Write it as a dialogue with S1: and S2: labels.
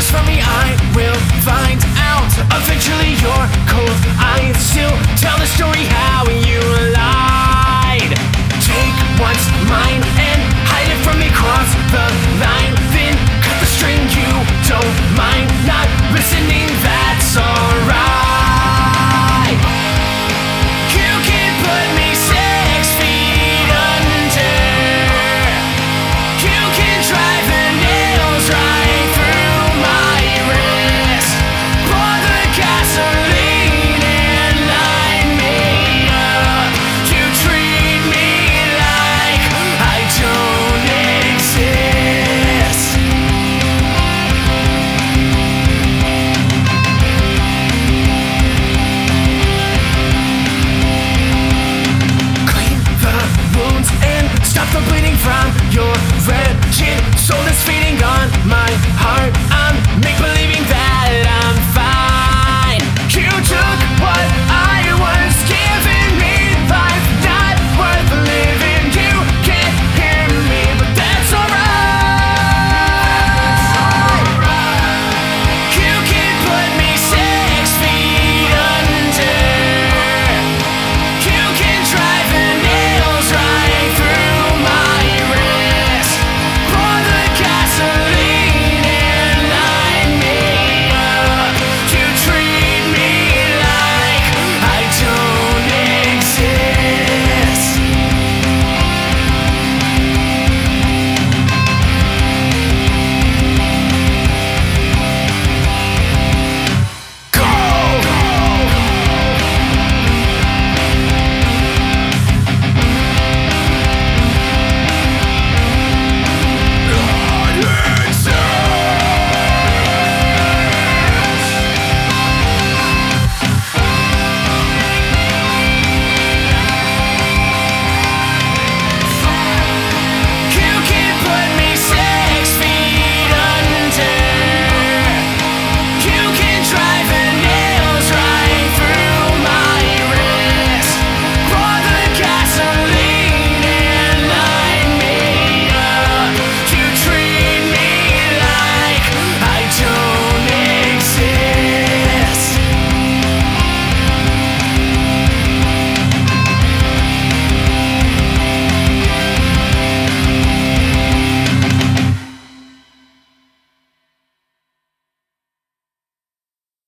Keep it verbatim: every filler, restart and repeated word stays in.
S1: Trust from me, I will find out. Eventually you're cold, I still tell the story how you lied. Take what's mine and hide it from me, cross the line, then cut the string. You don't mind not listening, that's alright. You can put me six feet under. You can drive the nails right through my wrist. Pour the gasoline and light me up. You treat me like I don't exist. Clean the wounds and stop the bleeding from